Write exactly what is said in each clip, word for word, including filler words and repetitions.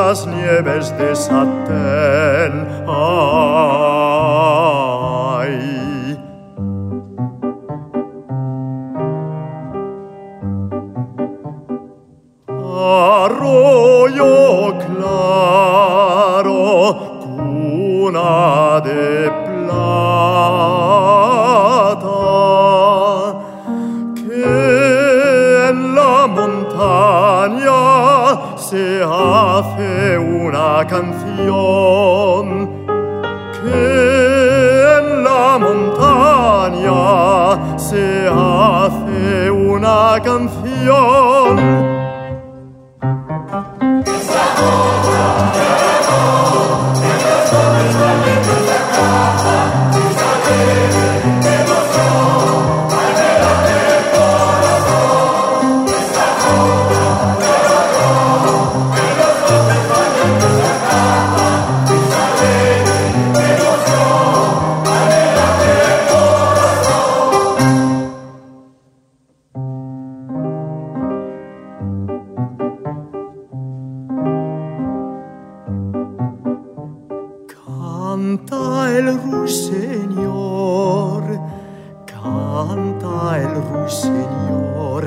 las nieves desaten. Ay. Arroyo claro, cuna de plata, que en la montaña se hace una canción, que en la montaña se hace una canción. Canta el ruiseñor, canta el ruiseñor,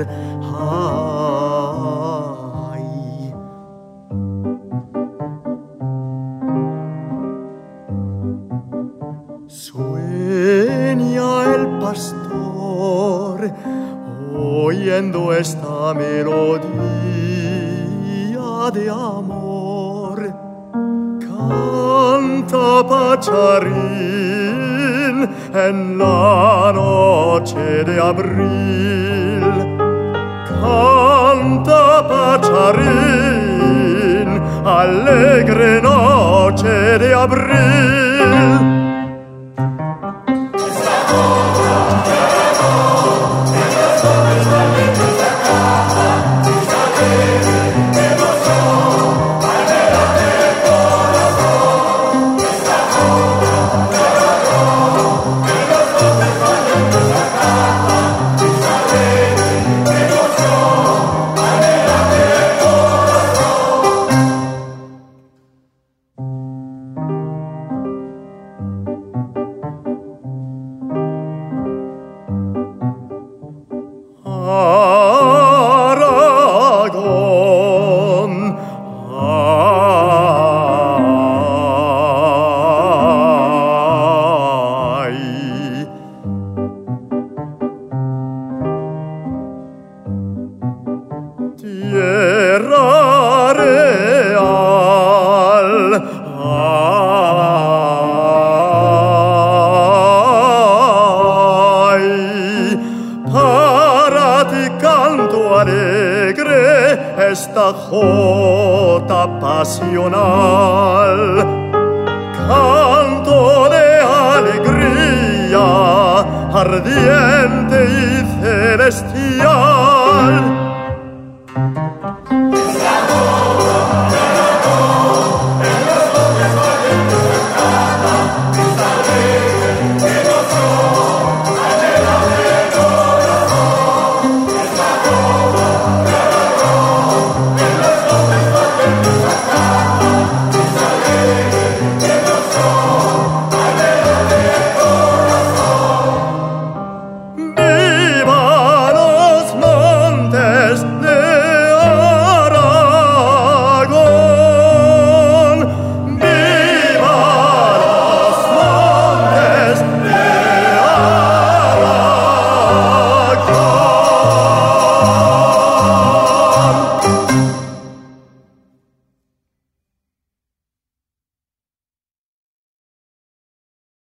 ay. Sueña el pastor oyendo esta melodía de amor. Canta pacharín en la noche de abril. Canta pacharín, alegre noche de abril. Aragón, ay. Tierra real, ay. Para ti canto alegre esta jota pasional, canto de alegría ardiente y celestial.